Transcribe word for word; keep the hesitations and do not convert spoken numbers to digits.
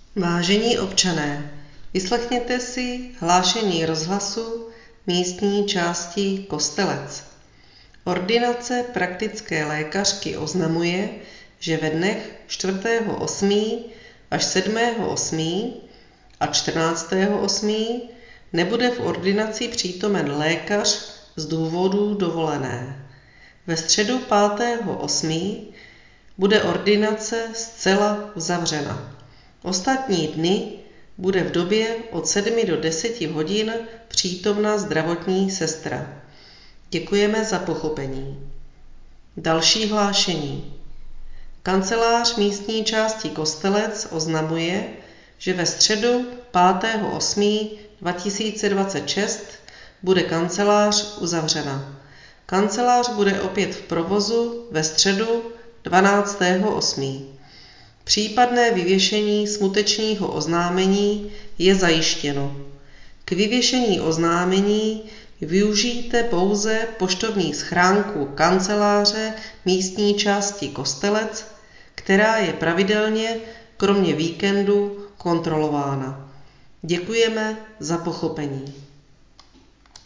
Vážení občané, vyslechněte si hlášení rozhlasu místní části Kostelec. Ordinace praktické lékařky oznamuje, že ve dnech čtvrtého osmého až sedmého osmého a čtrnáctého osmého nebude v ordinaci přítomen lékař z důvodu dovolené. Ve středu pátého osmého bude ordinace zcela uzavřena. Ostatní dny bude v době od sedmi do deseti hodin přítomna zdravotní sestra. Děkujeme za pochopení. Další hlášení. Kancelář místní části Kostelec oznamuje, že ve středu pátého osmého dva tisíce dvacet šest bude kancelář uzavřena. Kancelář bude opět v provozu ve středu dvanáctého osmého Případné vyvěšení smutečního oznámení je zajištěno. K vyvěšení oznámení využijte pouze poštovní schránku kanceláře místní části Kostelec, která je pravidelně, kromě víkendu, kontrolována. Děkujeme za pochopení.